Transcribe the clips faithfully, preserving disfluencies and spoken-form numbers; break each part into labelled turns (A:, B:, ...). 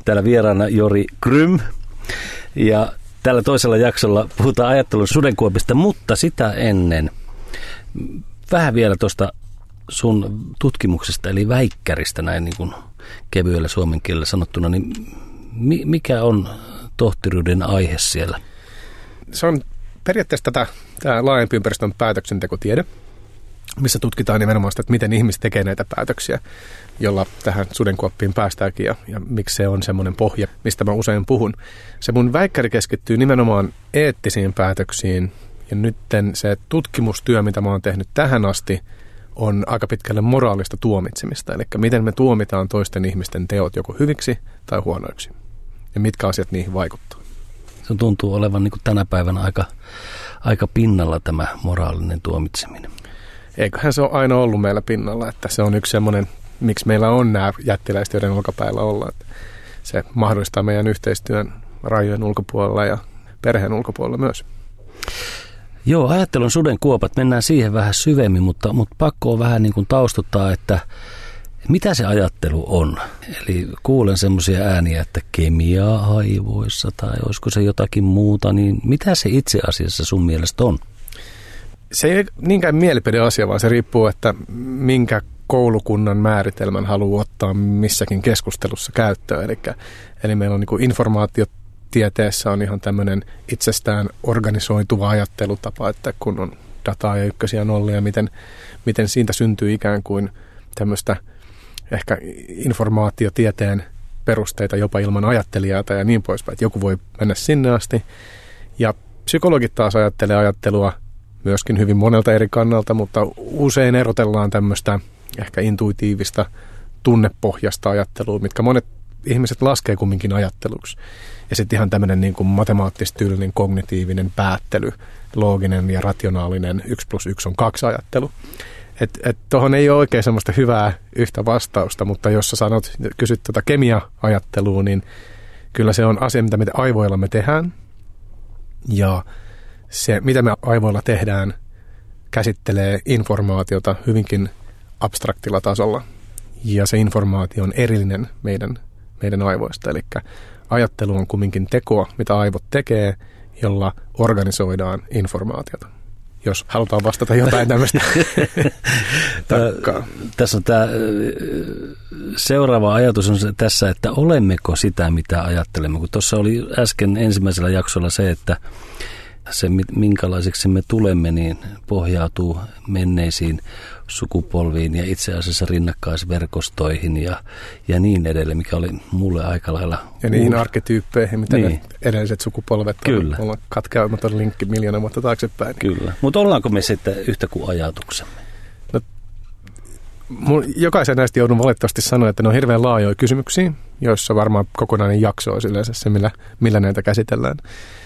A: Täällä vieraana Jori Grym. Ja tällä toisella jaksolla puhutaan ajattelun sudenkuopista, mutta sitä ennen vähän vielä tuosta sun tutkimuksesta, eli väikkäristä näin niin kuin kevyellä suomen kielellä sanottuna, niin mikä on tohtoriuden aihe siellä?
B: Se on periaatteessa tätä, tämä laajempi ympäristön päätöksentekotiede, missä tutkitaan nimenomaan sitä, että miten ihmiset tekee näitä päätöksiä, jolla tähän sudenkuoppiin päästäänkin ja, ja miksi se on semmoinen pohja, mistä mä usein puhun. Se mun väikkäri keskittyy nimenomaan eettisiin päätöksiin ja nytten se tutkimustyö, mitä mä oon tehnyt tähän asti, on aika pitkälle moraalista tuomitsemista. Eli miten me tuomitaan toisten ihmisten teot joko hyviksi tai huonoiksi ja mitkä asiat niihin vaikuttaa.
A: Se tuntuu olevan niin kuin tänä päivänä aika, aika pinnalla tämä moraalinen tuomitseminen.
B: Eiköhän se ole aina ollut meillä pinnalla, että se on yksi semmoinen, miksi meillä on nämä jättiläiset, joiden olkapäillä olla. Että se mahdollistaa meidän yhteistyön rajojen ulkopuolella ja perheen ulkopuolella myös.
A: Joo, ajattelun sudenkuopat, mennään siihen vähän syvemmin, mutta, mutta pakko on vähän niin kuin taustuttaa, että mitä se ajattelu on. Eli kuulen semmoisia ääniä, että kemiaa aivoissa tai olisiko se jotakin muuta, niin mitä se itse asiassa sun mielestä on?
B: Se ei niinkään mielipideasia, vaan se riippuu, että minkä koulukunnan määritelmän haluaa ottaa missäkin keskustelussa käyttöön. Eli, eli meillä on niin kuin informaatiotieteessä on ihan tämmöinen itsestään organisoituva ajattelutapa, että kun on dataa ja ykkösiä ja nollia, miten, miten siitä syntyy ikään kuin tämmöistä ehkä informaatiotieteen perusteita jopa ilman ajattelijaa ja niin poispäin, että joku voi mennä sinne asti. Ja psykologit taas ajattelee ajattelua myöskin hyvin monelta eri kannalta, mutta usein erotellaan tämmöistä ehkä intuitiivista tunnepohjasta ajattelua, mitkä monet ihmiset laskee kumminkin ajatteluksi. Ja sitten ihan tämmöinen niin kuin matemaattistyylinen kognitiivinen päättely, looginen ja rationaalinen yksi plus yksi on kaksi ajattelu. Että et tuohon ei ole oikein semmoista hyvää yhtä vastausta, mutta jos sä sanot, kysyt tuota kemia-ajattelua, niin kyllä se on asia, mitä me aivoilla me tehdään. Ja se, mitä me aivoilla tehdään, käsittelee informaatiota hyvinkin abstraktilla tasolla. Ja se informaatio on erillinen meidän, meidän aivoista. Eli ajattelu on kumminkin tekoa, mitä aivot tekee, jolla organisoidaan informaatiota. Jos halutaan vastata jotain tämmöistä takkaa.
A: Tässä on tämä seuraava ajatus on se tässä, että olemmeko sitä, mitä ajattelemme. Kun tuossa oli äsken ensimmäisellä jaksolla se, että se, minkälaiseksi me tulemme, niin pohjautuu menneisiin sukupolviin ja itse asiassa rinnakkaisverkostoihin ja, ja niin edelleen, mikä oli mulle aika lailla
B: ja niihin uusi arkketyyppeihin, mitä niin ne edelliset sukupolvet
A: Kyllä.
B: on katkeamaton linkki miljoona vuotta taaksepäin.
A: Kyllä, mutta ollaanko me sitten yhtä kuin ajatuksemme?
B: No, mun, jokaisen näistä joudun valitettavasti sanoa, että ne on hirveän laajoja kysymyksiä, joissa varmaan kokonainen jakso on yleensä se, millä, millä näitä käsitellään.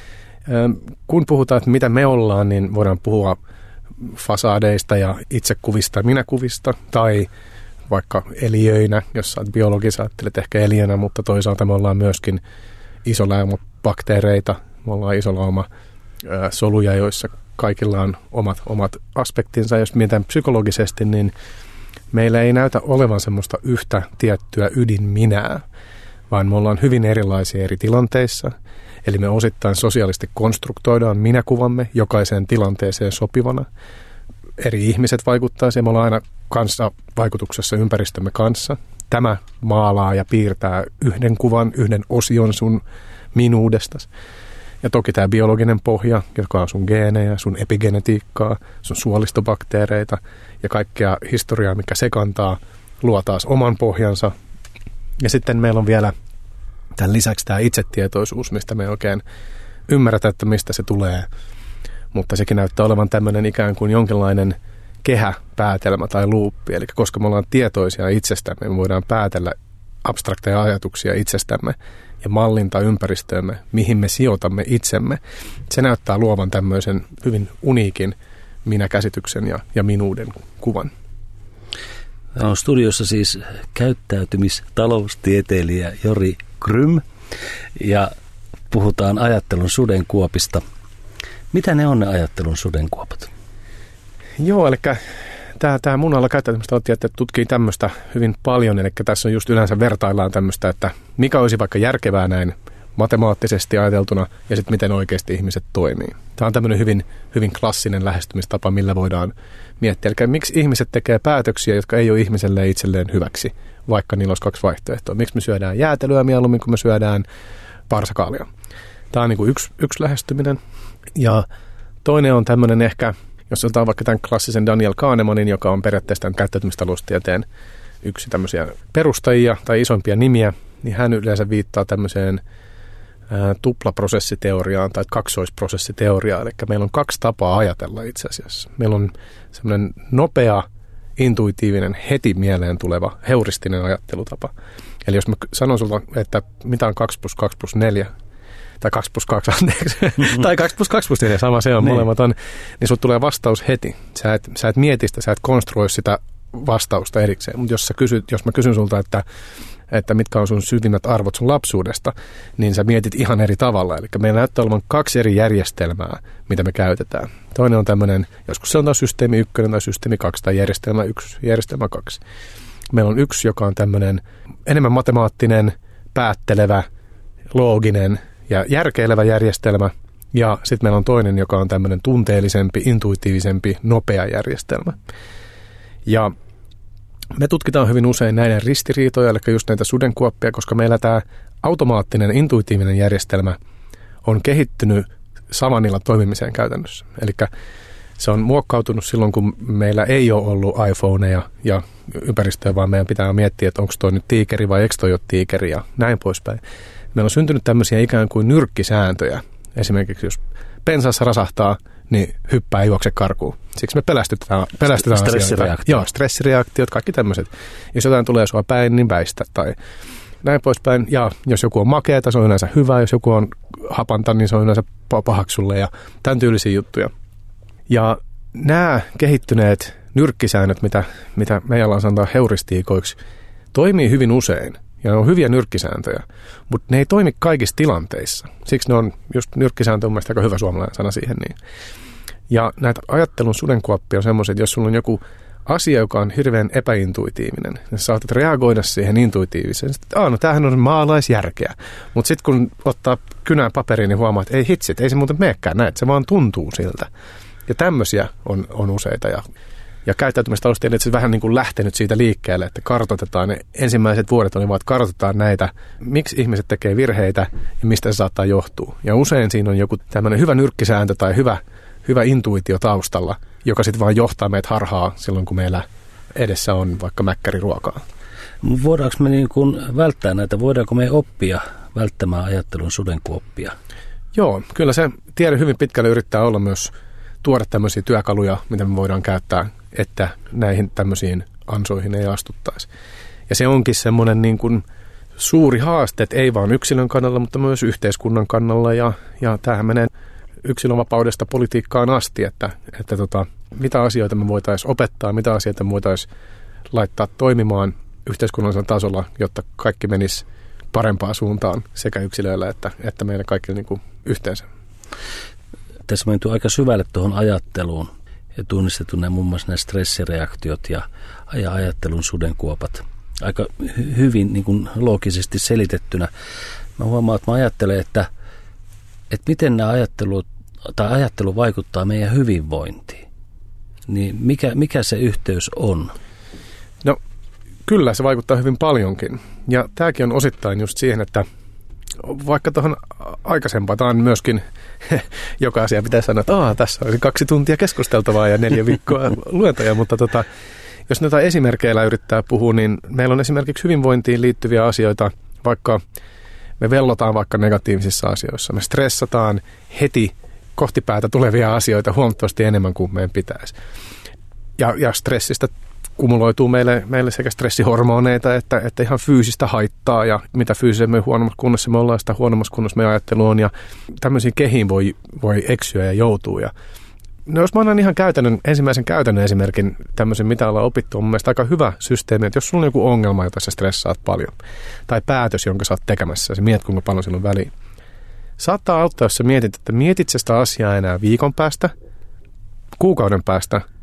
B: Kun puhutaan, että mitä me ollaan, niin voidaan puhua fasadeista ja itsekuvista, minäkuvista tai vaikka eliöinä, jos sä oot biologi, sä ajattelet ehkä eliönä, mutta toisaalta me ollaan myöskin isolauma bakteereita, me ollaan isolauma ää, soluja, joissa kaikilla on omat, omat aspektinsa. Jos mietitään psykologisesti, niin meillä ei näytä olevan semmoista yhtä tiettyä ydinminää, vaan me ollaan hyvin erilaisia eri tilanteissa. Eli me osittain sosiaalisesti konstruktoidaan minäkuvamme jokaiseen tilanteeseen sopivana. Eri ihmiset vaikuttaa siihen, me ollaan aina kanssa vaikutuksessa ympäristömme kanssa. Tämä maalaa ja piirtää yhden kuvan, yhden osion sun minuudestasi. Ja toki tämä biologinen pohja, joka on sun geenejä, sun epigenetiikkaa, sun suolistobakteereita ja kaikkea historiaa, mikä se kantaa, luo taas oman pohjansa. Ja sitten meillä on vielä tämän lisäksi tämä itsetietoisuus, mistä me ei oikein ymmärretä, että mistä se tulee. Mutta sekin näyttää olevan tämmöinen ikään kuin jonkinlainen kehäpäätelmä tai luuppi. Eli koska me ollaan tietoisia itsestämme, me voidaan päätellä abstrakteja ajatuksia itsestämme ja mallintaa ympäristöömme, mihin me sijoitamme itsemme. Se näyttää luovan tämmöisen hyvin uniikin minäkäsityksen ja, ja minuuden kuvan.
A: Täällä on studiossa siis käyttäytymistaloustieteilijä Jori Grym ja puhutaan ajattelun sudenkuopista. Mitä ne on ne ajattelun sudenkuopat?
B: Joo, eli tämä, tämä mun alla käyttäytymistä on että tutkii tämmöistä hyvin paljon, eli tässä on just yleensä vertaillaan tämmöistä, että mikä olisi vaikka järkevää näin matemaattisesti ajateltuna ja sitten miten oikeasti ihmiset toimii. Tämä on tämmöinen hyvin, hyvin klassinen lähestymistapa, millä voidaan miettiä. Eli miksi ihmiset tekee päätöksiä, jotka ei ole ihmiselle itselleen hyväksi, vaikka niillä olisi kaksi vaihtoehtoa. Miksi me syödään jäätelöä mieluummin, kun me syödään parsakaalia. Tämä on niin kuin yksi, yksi lähestyminen. Ja toinen on tämmöinen ehkä, jos otetaan vaikka tämän klassisen Daniel Kahnemanin, joka on periaatteessa tämän käyttäytymistaloustieteen yksi tämmöisiä perustajia tai isompia nimiä, niin hän yleensä viittaa tämmöiseen ää, tuplaprosessiteoriaan tai kaksoisprosessiteoriaan. Eli meillä on kaksi tapaa ajatella itse asiassa. Meillä on semmoinen nopea, intuitiivinen, heti mieleen tuleva, heuristinen ajattelutapa. Eli jos mä sanon sulta, että mitä on kaksi plus kaksi plus neljä, tai kaksi plus kaksi, anteeksi, mm-hmm. tai kaksi plus kaksi plus neljä, sama se on, niin. Molemmat on, niin sulla tulee vastaus heti. Sä et, sä et mieti sitä, sä et konstruoi sitä vastausta erikseen. Mutta jos, jos mä kysyn sulta, että, että mitkä on sun syvimmät arvot sun lapsuudesta, niin sä mietit ihan eri tavalla. Eli meillä näyttää olevan kaksi eri järjestelmää, mitä me käytetään. Toinen on tämmöinen, joskus se on taas systeemi ykkönen tai systeemi kaksi tai järjestelmä yksi, järjestelmä kaksi. Meillä on yksi, joka on tämmöinen enemmän matemaattinen, päättelevä, looginen ja järkeilevä järjestelmä. Ja sitten meillä on toinen, joka on tämmöinen tunteellisempi, intuitiivisempi, nopea järjestelmä. Ja me tutkitaan hyvin usein näiden ristiriitoja, eli just näitä sudenkuoppia, koska meillä tämä automaattinen, intuitiivinen järjestelmä on kehittynyt savannilla toimimiseen käytännössä. Eli se on muokkautunut silloin, kun meillä ei ole ollut iPhoneja ja ympäristöä, vaan meidän pitää miettiä, että onko toi nyt tiikeri vai eikö toi ole tiikeri ja näin poispäin. Meillä on syntynyt tämmöisiä ikään kuin nyrkkisääntöjä. Esimerkiksi jos pensassa rasahtaa, niin hyppää ei juokse karkuun. Siksi me pelästytään, pelästytään
A: stressireaktiot.
B: Joo, stressireaktiot, kaikki tämmöiset. Jos jotain tulee sua päin, niin väistä tai näin poispäin. Ja jos joku on makeata, se on yleensä hyvä. Jos joku on hapanta, niin se on yleensä pahaksi sulle ja tämän tyylisiä juttuja. Ja nämä kehittyneet nyrkkisäännöt, mitä, mitä meillä on sanotaan heuristiikoiksi, toimii hyvin usein. Ja ne on hyviä nyrkkisääntöjä, mutta ne ei toimi kaikissa tilanteissa. Siksi ne on, just nyrkkisääntö on mielestäni aika hyvä suomalainen sana siihen. Niin. Ja näitä ajattelun sudenkuoppia on semmoisia, että jos sulla on joku asia, joka on hirveän epäintuitiivinen, niin saatat reagoida siihen intuitiivisesti. Sitten, Aa, no tämähän on maalaisjärkeä. Mutta sitten kun ottaa kynän paperiin, niin huomaa, että ei hitsit, ei se muuten meekään näin, se vaan tuntuu siltä. Ja tämmöisiä on, on useita ja Ja käyttäytymistaloustiede, että se vähän niin kuin lähtenyt siitä liikkeelle, että kartoitetaan. Ne ensimmäiset vuodet oli vaan, että kartoitetaan näitä, miksi ihmiset tekee virheitä ja mistä se saattaa johtua. Ja usein siinä on joku tämmöinen hyvä nyrkkisääntö tai hyvä, hyvä intuitio taustalla, joka sitten vaan johtaa meitä harhaa silloin, kun meillä edessä on vaikka mäkkäriruokaa.
A: Voidaanko me niin kuin välttää näitä? Voidaanko me oppia välttämään ajattelun sudenkuoppia?
B: Joo, kyllä se tiede hyvin pitkälle yrittää olla myös tuoda tämmöisiä työkaluja, mitä me voidaan käyttää, että näihin tämmöisiin ansoihin ei astuttaisi. Ja se onkin semmoinen niin kuin suuri haaste, että ei vaan yksilön kannalla, mutta myös yhteiskunnan kannalla. Ja, ja tämähän menee yksilönvapaudesta politiikkaan asti, että, että tota, mitä asioita me voitaisiin opettaa, mitä asioita me voitaisiin laittaa toimimaan yhteiskunnallisella tasolla, jotta kaikki menisi parempaan suuntaan sekä yksilöillä että, että meidän kaikille niin kuin yhteensä.
A: Tässä on menty aika syvälle tuohon ajatteluun ja tunnistettu nämä muun muassa nämä stressireaktiot ja, ja ajattelun sudenkuopat. Aika hy- hyvin niin kuin loogisesti selitettynä. Mä huomaan, että mä ajattelen, että, että miten nämä ajattelu, tai ajattelu vaikuttaa meidän hyvinvointiin. Niin mikä, mikä se yhteys on?
B: No kyllä se vaikuttaa hyvin paljonkin. Ja tämäkin on osittain just siihen, että vaikka tuohon aikaisempaan, tämä on myöskin joka asia pitää sanoa, että Aa, tässä olisi kaksi tuntia keskusteltavaa ja neljä viikkoa luentoja, mutta tota, jos näitä esimerkkeillä yrittää puhua, niin meillä on esimerkiksi hyvinvointiin liittyviä asioita, vaikka me vellotaan vaikka negatiivisissa asioissa, me stressataan heti kohti päätä tulevia asioita huomattavasti enemmän kuin meidän pitäisi. Ja, ja stressistä kumuloituu meille, meille sekä stressihormoneita että, että ihan fyysistä haittaa ja mitä fyysisemmin huonommassa kunnossa me ollaan, sitä huonommassa kunnossa meidän ajattelu on ja tämmöisiin kehiin voi, voi eksyä ja joutua. Ja, no jos mä annan ihan käytännön, ensimmäisen käytännön esimerkin tämmöisen, mitä ollaan opittu, on mun mielestä aika hyvä systeemi, että jos sulla on joku ongelma, jota sä stressaat paljon tai päätös, jonka sä oot tekemässä ja sä mietit, kuinka paljon sillä on väliä. Saattaa auttaa, jos sä mietit, että mietit sä sitä asiaa enää viikon päästä, kuukauden päästä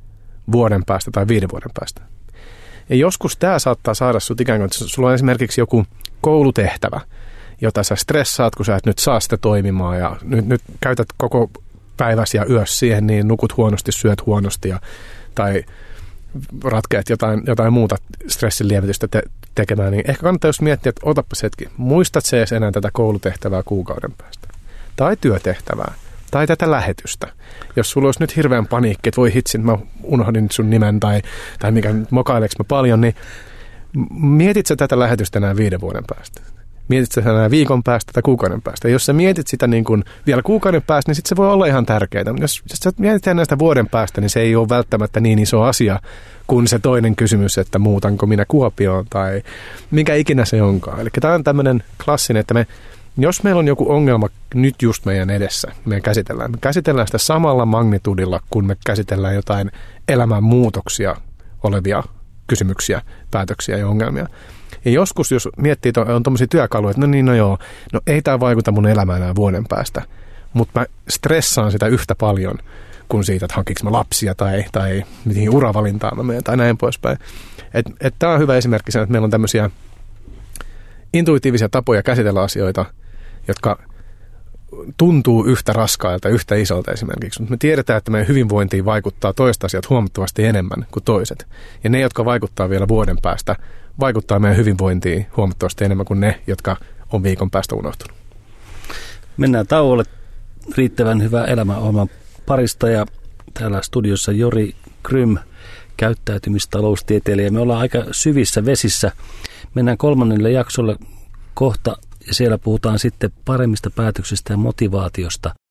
B: vuoden päästä tai viiden vuoden päästä. Ja joskus tämä saattaa saada sut ikään kuin, että sulla on esimerkiksi joku koulutehtävä, jota sä stressaat, kun sä et nyt saa sitä toimimaan ja nyt, nyt käytät koko päiväsi ja yössä siihen, niin nukut huonosti, syöt huonosti ja, tai ratkeat jotain, jotain muuta stressin lievitystä te- tekemään, niin ehkä kannattaa just miettiä, että otapas hetki, muistat se edes enää tätä koulutehtävää kuukauden päästä, tai työtehtävää, tai tätä lähetystä. Jos sulla olisi nyt hirveän paniikki, että voi hitsin, mä unohdin sun nimen, tai, tai mikä mokaileeko mä paljon, niin mietit sä tätä lähetystä enää viiden vuoden päästä? Mietit sä enää viikon päästä tai kuukauden päästä? Jos sä mietit sitä niin kuin vielä kuukauden päästä, niin sitten se voi olla ihan tärkeää. Jos, jos sä mietit näistä vuoden päästä, niin se ei ole välttämättä niin iso asia kuin se toinen kysymys, että muutanko minä Kuopioon tai mikä ikinä se onkaan. Eli tämä on tämmöinen klassinen, että me, jos meillä on joku ongelma nyt just meidän edessä, me käsitellään. Me käsitellään sitä samalla magnitudilla, kun me käsitellään jotain elämänmuutoksia olevia kysymyksiä, päätöksiä ja ongelmia. Ja joskus, jos miettii, että on tuommoisia työkaluja, että no niin, no joo, no ei tämä vaikuta mun elämään enää vuoden päästä, mutta mä stressaan sitä yhtä paljon kuin siitä, että hankinko mä lapsia tai, tai mihin uravalintaan mä menen tai näin poispäin. Että et tämä on hyvä esimerkki sen, että meillä on tämmöisiä intuitiivisia tapoja käsitellä asioita, jotka tuntuu yhtä raskailta, yhtä isolta esimerkiksi. Mutta me tiedetään, että meidän hyvinvointiin vaikuttaa toiset asiat huomattavasti enemmän kuin toiset. Ja ne, jotka vaikuttaa vielä vuoden päästä, vaikuttaa meidän hyvinvointiin huomattavasti enemmän kuin ne, jotka on viikon päästä unohtunut.
A: Mennään tauolle riittävän hyvää elämänohjelman parista ja täällä studiossa Jori Krym, käyttäytymistaloustieteilijä. Me ollaan aika syvissä vesissä. Mennään kolmannelle jaksolle kohta ja siellä puhutaan sitten paremmista päätöksistä ja motivaatiosta.